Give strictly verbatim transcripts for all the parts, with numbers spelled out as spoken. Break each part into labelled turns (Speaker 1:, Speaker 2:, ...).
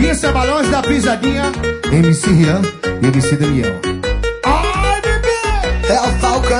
Speaker 1: Isso é Balões da Pisadinha, M C Rian e M C Daniel.
Speaker 2: Ai, bebê! É o Falcão.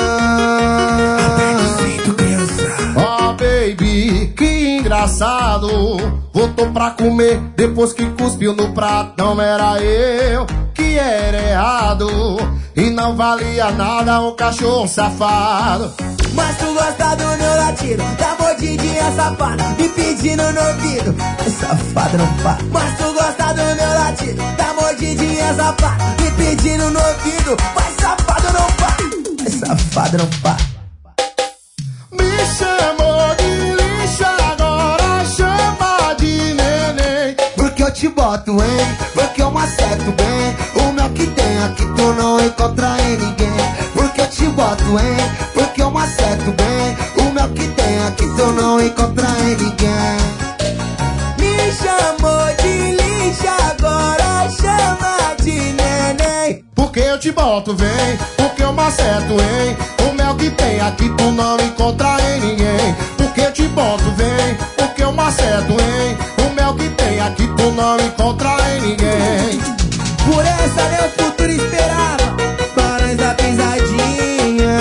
Speaker 1: Oh, baby, que engraçado. Voltou pra comer depois que cuspiu no prato. Não era eu que era errado e não valia nada um cachorro safado.
Speaker 2: Mas tu gosta do meu latido, da mordidinha safada, me pedindo no ouvido. É safado não para. Mas tu gosta do meu latido, da mordidinha safada, me pedindo no ouvido. Mas safado não para. Mas safado não para.
Speaker 1: Me chamou de lixo, agora chama de neném.
Speaker 2: Porque eu te boto, hein? Porque eu maceto bem. O meu que tem aqui tu não encontra em ninguém. Porque eu te boto, hein? Porque eu maceto bem. O meu que tem aqui tu não encontra em ninguém. Me chamou de lixo, agora chama de neném.
Speaker 1: Porque eu te boto, vem. Porque eu maceto, hein? O mel que tem aqui tu não encontra em ninguém. Porque eu te boto, vem. Porque eu maceto, hein? O mel que tem aqui tu não encontra em ninguém.
Speaker 2: Por essa meu futuro esperava Balões da Pisadinha.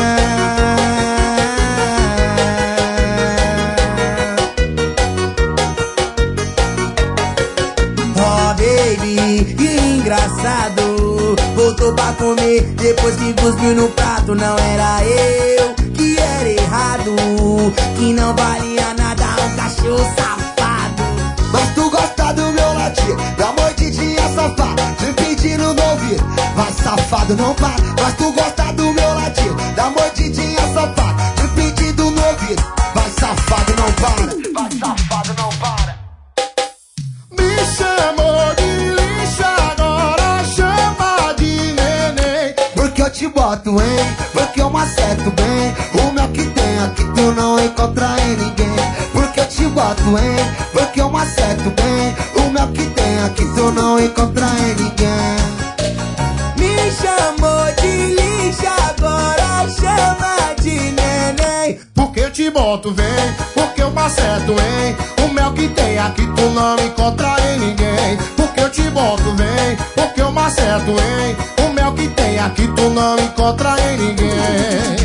Speaker 2: Oh baby, que engraçado. Voltou pra comer depois que cuspiu no prato. Não era eu que era errado, que não valia nada um cachorro safado. Mas tu gosta do meu latir, da mordidinha safada, te pedindo no ouvido. Vai safado não para. Mas tu gosta do meu latir, da mordidinha safada, te pedindo no ouvido. Vai safado não para. Vai safado não para.
Speaker 1: Me chamou de lixo, agora chama de neném.
Speaker 2: Porque eu te boto, hein? Porque eu maceto bem. O meu que tem aqui tu não encontra em ninguém. Porque eu te boto, hein? Porque eu maceto bem. O meu que tem aqui tu não encontra em ninguém. Me chamou de lixo, agora chama de neném.
Speaker 1: Porque eu te boto, vem. Porque eu maceto, hein? O mel que tem aqui tu não encontra em ninguém. Porque eu te boto, vem. Porque eu maceto, hein? O mel que tem aqui tu não encontra em ninguém.